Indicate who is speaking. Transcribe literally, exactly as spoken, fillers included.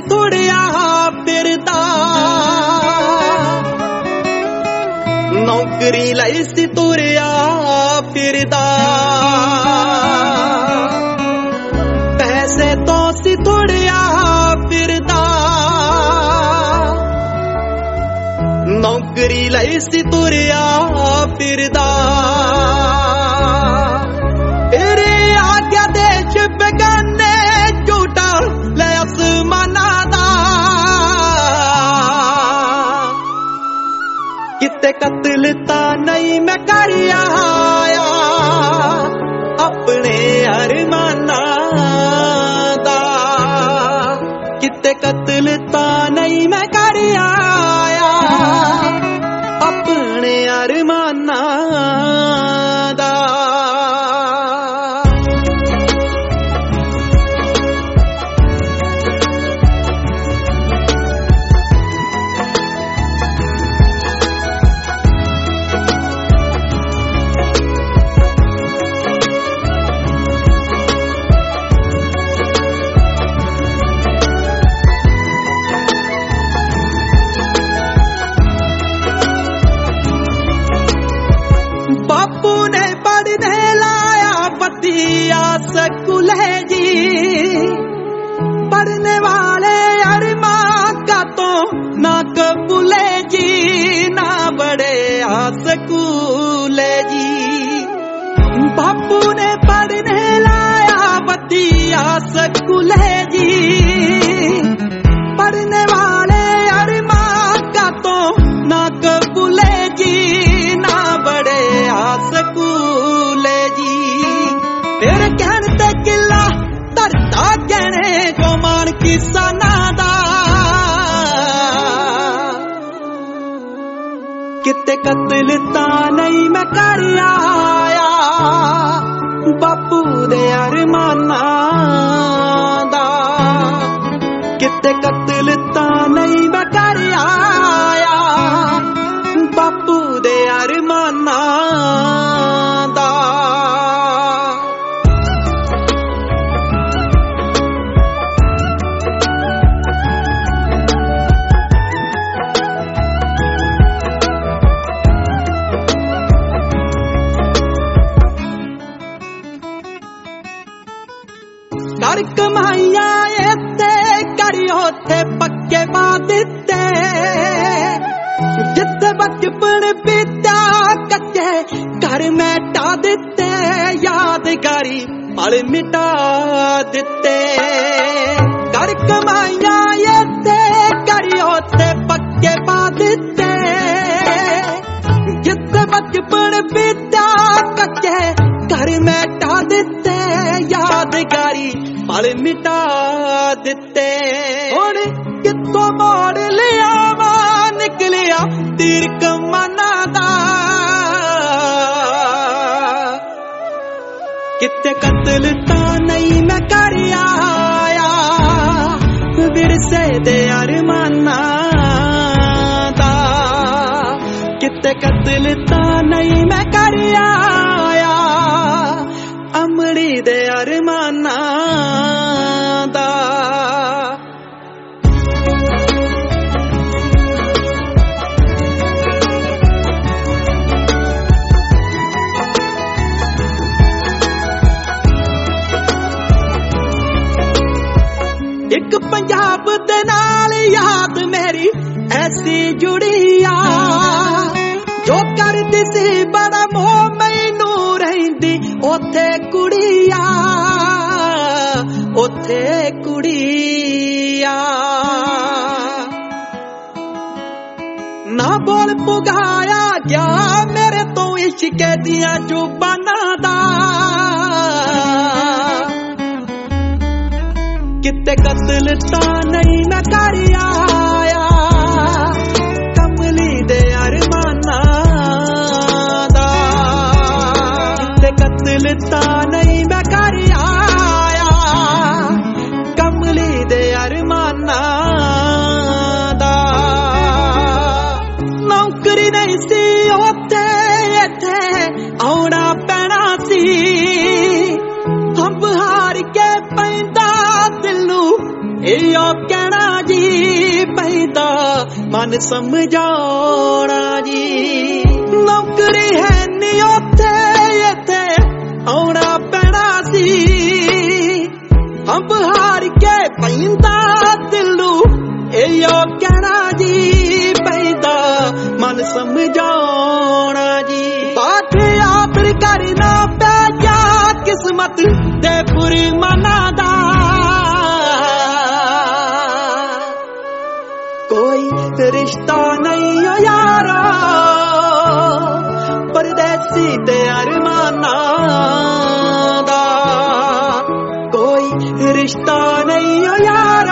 Speaker 1: ਤੁਰਿਆ ਫਿਰਦਾ ਨੌਕਰੀ ਲਈ ਸੀ ਤੁਰਿਆ ਫਿਰਦਾ ਪੈਸੇ ਤੋਂ ਸੀ ਤੁਰਿਆ ਫਿਰਦਾ ਨੌਕਰੀ ਲਈ ਸੀ ਤੁਰਿਆ ਫਿਰਦਾ ਤੇਰੇ ਆਗਿਆ ਦੇਸ਼ ਬੇਗਾਨੇ ਝੂਟਾ ਲੈ ਅਸਮਾਨਾਂ ਦਾ ਕਿਤੇ ਕਤਲ ਤਾਂ ਨਹੀਂ ਮੈਂ ਕਰ ਆਇਆ ਆਪਣੇ ਅਰਮਾਨਾਂ ਦਾ ਕਿਤੇ ਕਤਲ ਤਾਂ ਨਹੀਂ ਮੈਂ ਕਰ ਆਇਆ ਆਪਣੇ ਅਰਮਾਨਾਂ ਦਾ बापू ने पढ़ने लाया बतिया स्कूले जी पढ़ने वाले अरमान का तो ना कबूले जी ना बड़े स्कूले जी बापू ने पढ़ने लाया बतिया स्कूले जी पढ़ने वाले अरमान का तो ना कबूले जी ना बड़े ਸਕੂਲੇ ਜੀ ਤੇਰੇ ਕਹਿਣ ਤੇ ਕਿਲਾ ਧਰਤਾ ਗਹਿਣੇ ਗੁਮਾਨ ਕਿਸਾਨਾਂ ਦਾ ਕਿਤੇ ਕਤਲ ਤਾਂ ਨਹੀਂ ਮੈਂ ਕਰ ਆਇਆ ਬਾਪੂ ਦੇ ਅਰਮਾਨਾਂ ਦਾ ਕਿਤੇ ਕਤਲ ਤਾਂ ਨਹੀਂ ਮੈਂ ਕਰ ਆਇਆ ਬਾਪੂ ਦੇ ਅਰਮਾਨਾਂ ਦਾ ਕਰ ਕਮਾਈਆਂ ਇੱਥੇ ਕਰੀ ਉੱਥੇ ਪੱਕੇ ਪਾ ਦਿੱਤੇ ਜਿੱਥੇ ਬਚਪਨ ਬੀਤਿਆ ਕੱਚੇ ਘਰ ਮੈਂ ਢਾ ਦਿੱਤੇ ਯਾਦਗਾਰੀ ਪਲ ਮਿਟਾ ਦਿੱਤੇ ਕਰ ਕਮਾਈਆਂ ਇੱਥੇ ਕਰੀ ਉੱਥੇ ਪੱਕੇ ਪਾ ਦਿੱਤੇ ਜਿੱਥੇ ਬਚਪਨ ਬੀਤਿਆ ਕੱਚੇ ਘਰ ਮੈਂ ਢਾ ਦਿੱਤੇ ਯਾਦਗਾਰੀ ਪਲ ਮਿਟਾ ਦਿੱਤੇ ਹੁਣ ਕਿੱਥੋਂ ਮੋੜ ਲਿਆਵਾਂ ਨਿਕਲਿਆ ਤੀਰ ਕਮਾਨਾਂ ਦਾ ਕਿਤੇ ਕਤਲ ਤਾਂ ਨਹੀਂ ਮੈਂ ਕਰ ਆਇਆ ਵਿਰਸੇ ਦੇ ਅਰਮਾਨਾਂ ਦਾ ਕਿਤੇ ਕਤਲ ਤਾਂ ਨਹੀਂ ਮੈਂ ਕਰ ਆਇਆ ਅਮੜੀ ਦੇ ਅਰਮਾਨਾਂ ਦਾ ਇੱਕ ਪੰਜਾਬ ਦੇ ਨਾਲ ਯਾਦ ਮੇਰੀ ਐਸੀ ਜੁੜੀ ਆ ਜੋ ਕਰਦੀ ਸੀ ਬੜਾ ਮੋਹ ਮੈਨੂੰ ਰਹਿੰਦੀ ਉੱਥੇ ਕੁੜੀਆ ਉੱਥੇ ਕੁੜੀਆ ਨਾ ਬੋਲ ਪੁਗਾਇਆ ਗਿਆ ਮੇਰੇ ਤੋਂ ਇਸ਼ਕ ਦੀਆਂ ਜ਼ੁਬਾਨਾਂ ਦਾ ਕਿਤੇ ਕਤਲ ਤਾਂ ਨਹੀਂ ਮੈਂ ਕਰ ਆਇਆ ਕਮਲੀ ਦੇ ਅਰਮਾਨਾਂ ਦਾ ਕਿਤੇ ਕਤਲ ਤਾਂ ਨਹੀਂ ਮੈਂ ਕਰ ਆਇਆ ਕਮਲੀ ਦੇ ਅਰਮਾਨਾਂ ਦਾ ਨੌਕਰੀ ਨਹੀਂ ਸੀ ਉੱਥੇ ਇੱਥੇ ਆਉਣਾ ਪੈਣਾ ਸੀ ਹੰਬ ਹਾਰ ਕੇ ਪੈਂਦਾ ਦਿਲ ਨੂੰ ਇਹ ਕਹਿਣਾ जी पैदा मन समझाना जी नौकरी है नी उत्थे इत्थे आउणा पैना सी अंब हार के पैंदा दिलू इहो कहना जी पैदा मन समझाना जी बात आदर करना पै जा किस्मत दे बुरी मना दा कोई रिश्ता नहीं हो यारा परदेसी ते अरमाना दा कोई रिश्ता नहीं हो यारा